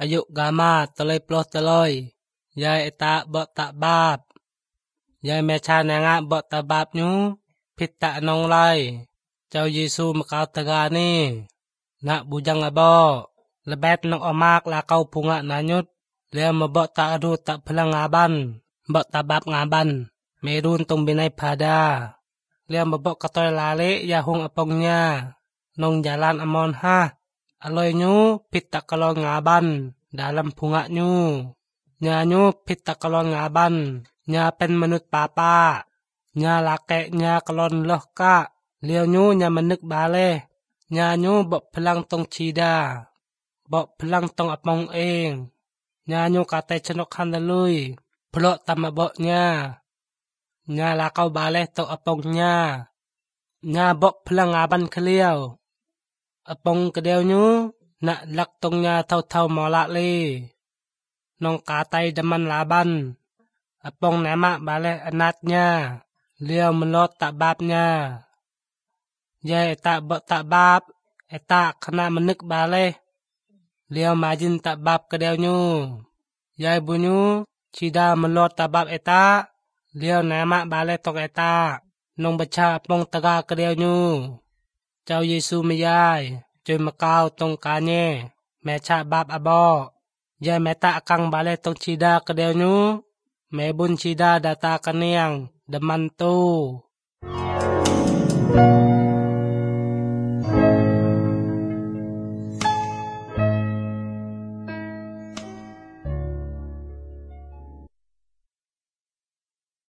ayuk gama teloi ploh teloi. Yai eta bok tak bab. Yai mecha nanga bok tak bab nyu pit tak nong lai. Châu Giêsu makau taga ni. Nak bujang abo. Lebet nok omak lakau punga nanyut. Lea mabok tak adu tak pelang ngaban. Bok tak bab ngaban. Merun tong binai pada. Lea mabok katoy lale ya hung apongnya. Nong jalan amon ha. Aloy nyu pit tak kalon ngaban. Dalam punga nyu. Nya nyu pit tak kalon ngaban. Nya pen menut papa. Nya lake nya kalon loh ka. Leo nyu nya menuk bale. Nya nyu bok pelang tong cida. Bok pelang tong apong eng. Nya nyu katay cenok handalui. Pelok tamabok nya. Nya lakau bale tong apong nya. Nya bok pelang ngaban keliau. Apong kedeu nyu nak lak tong nya tau-tau molak li. Nong katay daman laban. Apong nemak bale anatnya. Leo melot tak babnya. Yai eta bok tak bab. Eta kena menuk bale. Leo majin tak bab kedeu nyu. Yai bunyu cida melot tak bab eta. Leo nemak bale tong eta. Nong baca apong taga kedeu nyu. Châu Giêsu meyai. Cuy makau tong kanye. Mecha bab abo. Yai meta akang bale tong cida kedeu nyu. Mebun cida data kaniang. Deman tu.